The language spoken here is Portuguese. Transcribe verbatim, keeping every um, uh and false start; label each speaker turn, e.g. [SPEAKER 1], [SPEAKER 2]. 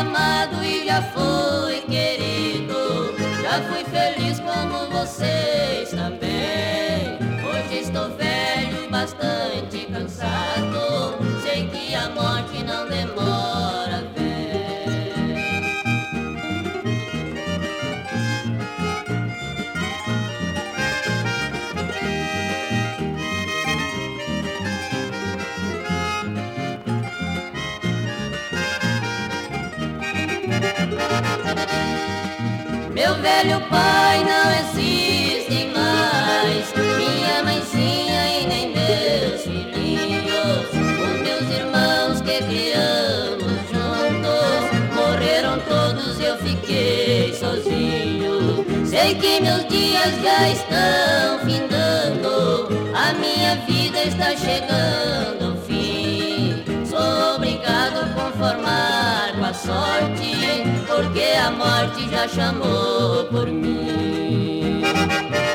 [SPEAKER 1] amado e já fui querido, já fui feliz como vocês também. Hoje estou velho, bastante cansado, sei que a morte não demora, vem. Meu velho pai não existe mais, minha mãezinha e nem meus filhinhos. Os meus irmãos que criamos juntos morreram todos e eu fiquei sozinho. Sei que meus dias já estão findando, a minha vida está chegando ao fim. Sou obrigado a conformar com a sorte, porque a morte já chamou por mim.